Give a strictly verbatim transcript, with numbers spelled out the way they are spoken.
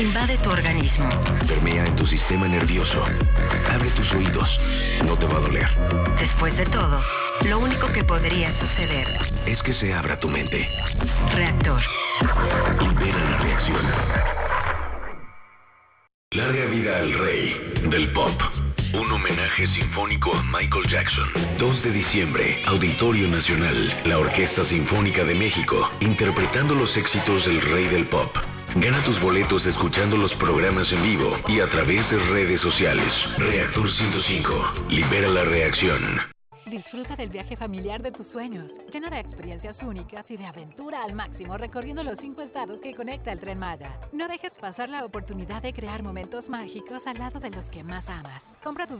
invade tu organismo. Permea en tu sistema nervioso. Abre tus oídos. No te va a doler. Después de todo, lo único que podría suceder es que se abra tu mente. Reactor. Libera la reacción. Larga vida al rey del pop. Un homenaje sinfónico a Michael Jackson. dos de diciembre, Auditorio Nacional. La Orquesta Sinfónica de México, interpretando los éxitos del rey del pop. Gana tus boletos escuchando los programas en vivo y a través de redes sociales. Reactor ciento cinco. Libera la reacción. Disfruta del viaje familiar de tus sueños, lleno de experiencias únicas y de aventura al máximo recorriendo los cinco estados que conecta el Tren Maya. No dejes pasar la oportunidad de crear momentos mágicos al lado de los que más amas. Compra tus